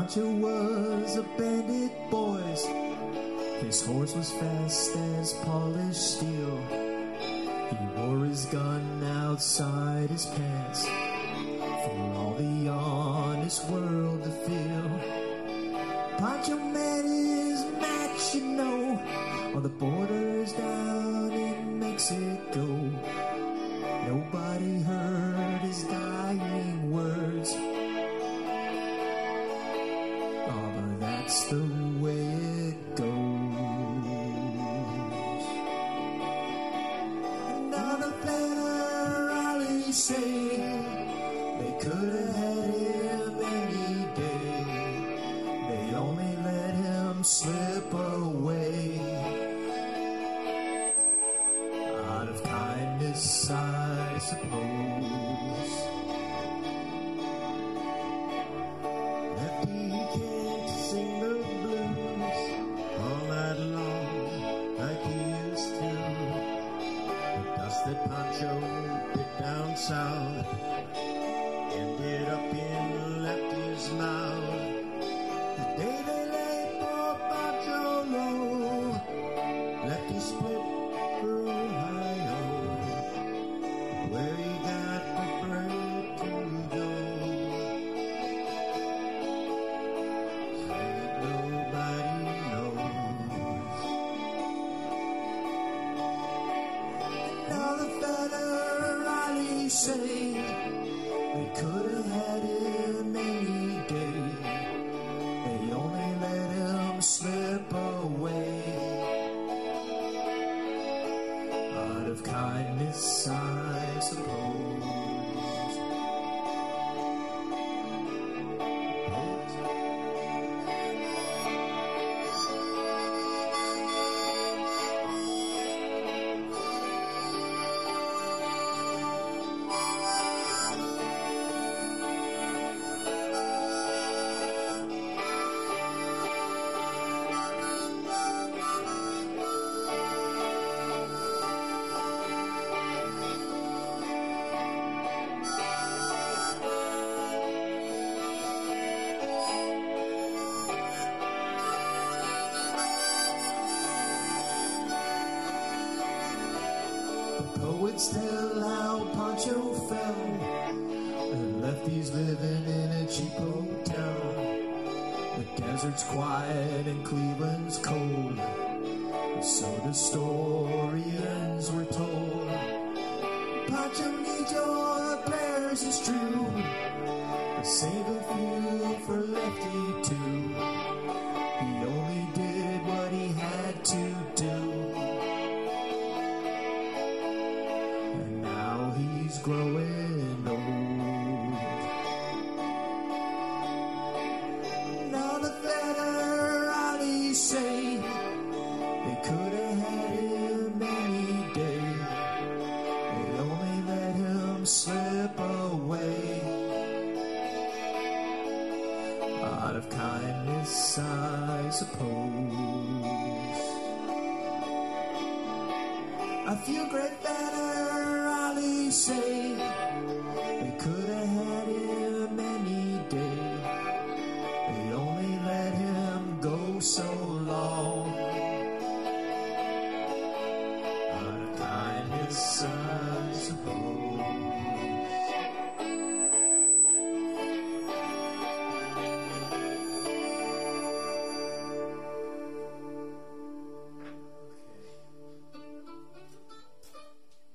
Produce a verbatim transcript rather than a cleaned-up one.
Pancho was a bandit, boys. His horse was fast as polished steel. He wore his gun outside his pants for all the honest world to feel. Pancho met his match, you know, on the borders down in Mexico. Nobody heard his dying words. Oh, but that's the way it goes. Another federale say they could have had him any day. They only let him slip away. Out of kindness, I suppose. Lefty can't sing the blues all night long like he used to. The dust that Pancho bit down south ended up in Lefty's mouth. The day they laid poor Pancho low, Lefty split for Ohio, where he got preferred to go. Ain't nobody knows. Now the federale say they could have had him any day. They only let him slip away. Out of kindness, I suppose. Poets tell how Pancho fell and lefties living in a cheap hotel. The desert's quiet and Cleveland's cold, so the stories were told. Pancho needs your prayers, it's true, but save a few for Lefty too. He only did what he had to do. He's growing old. Now the federale say they could have had him any day. They only let him slip away. Out of kindness, I suppose. A few great federale say they could have had him any day. They only let him go so